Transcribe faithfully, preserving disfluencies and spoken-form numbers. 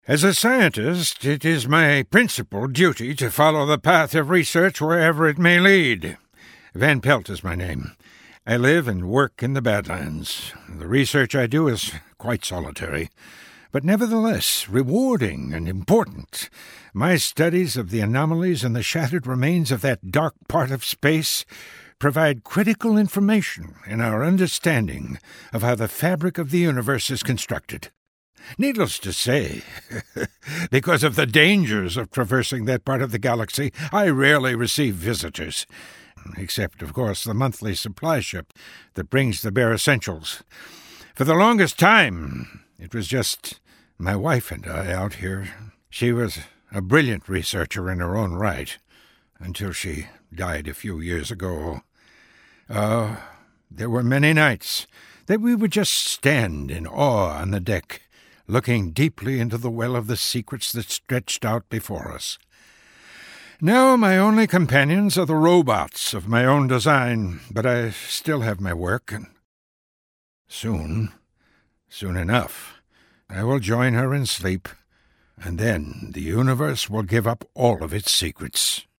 As a scientist, it is my principal duty to follow the path of research wherever it may lead. Van Pelt is my name. I live and work in the Badlands. The research I do is quite solitary, but nevertheless rewarding and important. My studies of the anomalies and the shattered remains of that dark part of space provide critical information in our understanding of how the fabric of the universe is constructed. Needless to say, because of the dangers of traversing that part of the galaxy, I rarely receive visitors, except, of course, the monthly supply ship that brings the bare essentials. For the longest time, it was just my wife and I out here. She was a brilliant researcher in her own right, until she died a few years ago. Uh, there were many nights that we would just stand in awe on the deck, looking deeply into the well of the secrets that stretched out before us. Now my only companions are the robots of my own design, but I still have my work, and soon, soon enough, I will join her in sleep, and then the universe will give up all of its secrets.